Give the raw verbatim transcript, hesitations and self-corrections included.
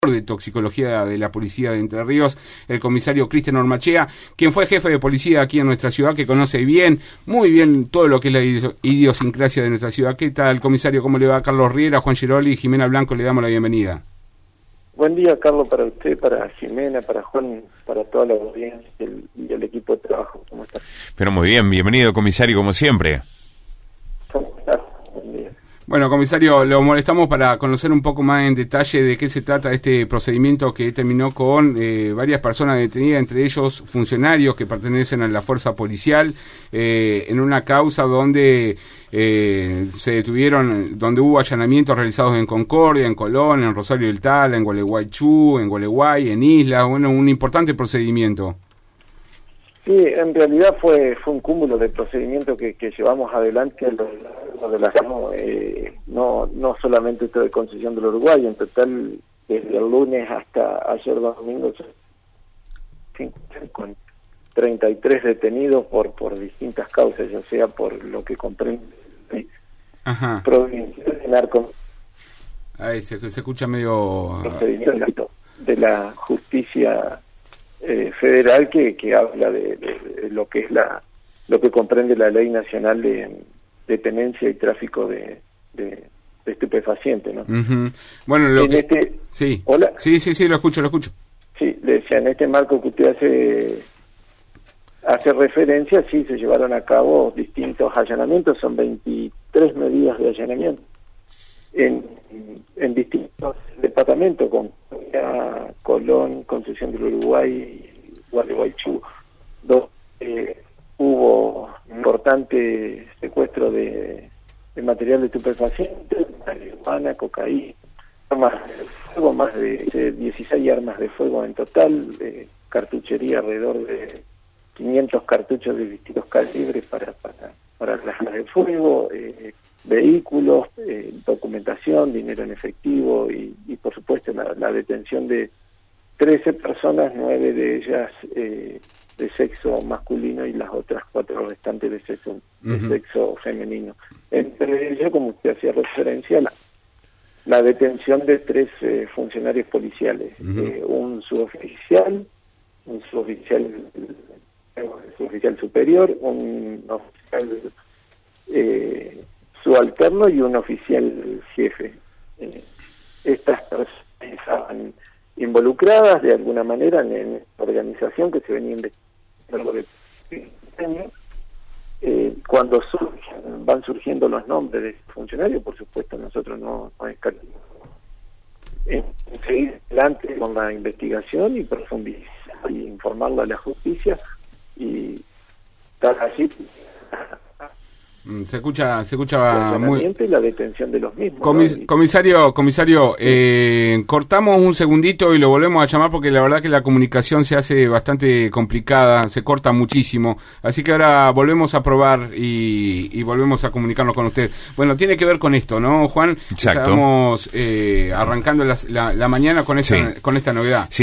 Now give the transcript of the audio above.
de toxicología de la policía de Entre Ríos, el comisario Cristian Ormachea, quien fue jefe de policía aquí en nuestra ciudad, que conoce bien, muy bien todo lo que es la idiosincrasia de nuestra ciudad. ¿Qué tal, comisario? ¿Cómo le va? Carlos Riera, Juan Giroli y Jimena Blanco, le damos la bienvenida. Buen día, Carlos, para usted, para Jimena, para Juan, para toda la audiencia y el, y el equipo de trabajo. ¿Cómo está? Pero muy bien, bienvenido, comisario, como siempre. ¿Cómo está? Buen día. Bueno, comisario, lo molestamos para conocer un poco más en detalle de qué se trata este procedimiento que terminó con eh, varias personas detenidas, entre ellos funcionarios que pertenecen a la fuerza policial, eh, en una causa donde eh, se detuvieron, donde hubo allanamientos realizados en Concordia, en Colón, en Rosario del Tala, en Gualeguaychú, en Gualeguay, en Islas, bueno, un importante procedimiento. Sí, en realidad fue fue un cúmulo de procedimientos que, que llevamos adelante a lo largo de la no, eh, no no solamente esto de Concesión del Uruguay, en total desde el lunes hasta ayer domingo con treinta y tres detenidos por por distintas causas, ya sea por lo que comprende Ajá. provincia de narco. Ahí se, se escucha medio procedimiento de la justicia Eh, federal que, que habla de, de, de lo que es la lo que comprende la Ley Nacional de, de Tenencia y Tráfico de, de, de Estupefacientes, ¿no? Uh-huh. Bueno, lo en que... este sí. Hola. Sí, sí, sí, lo escucho, lo escucho. Sí, le decía, en este marco que usted hace hace referencia, sí, se llevaron a cabo distintos allanamientos, son veintitrés medidas de allanamiento en, en distintos departamentos, con Colón, Concesión del Uruguay y Gualeguaychú, donde eh, hubo importante secuestro de, de material de estupefacientes, marihuana, cocaína, armas de fuego, más de, de dieciséis armas de fuego en total, eh, cartuchería alrededor de quinientos cartuchos de distintos calibres para, para, para las armas de fuego, eh, vehículos, eh, documentación, dinero en efectivo y, y por supuesto la, la detención de trece personas, nueve de ellas eh, de sexo masculino y las otras cuatro restantes de sexo, uh-huh. de sexo femenino. Entre ellos, como usted hacía referencia, la, la detención de tres eh, funcionarios policiales, uh-huh. eh, un suboficial, un suboficial, eh, suboficial superior, un oficial eh, subalterno y un oficial jefe. Eh, estas personas estaban involucradas de alguna manera en la organización que se venía investigando de años. Eh, cuando surgen, van surgiendo los nombres de funcionarios, por supuesto nosotros no, no escatimamos en seguir adelante con la investigación y profundizar y informarla a la justicia y tal así Se escucha, se escucha muy... y la detención de los mismos. Comis, ¿no? Comisario, comisario, eh, cortamos un segundito y lo volvemos a llamar porque la verdad que la comunicación se hace bastante complicada, se corta muchísimo, así que ahora volvemos a probar y, y volvemos a comunicarnos con usted. Bueno, tiene que ver con esto, ¿no, Juan? Exacto. Estamos eh, arrancando la, la, la mañana con esta, sí. con esta novedad. Sí.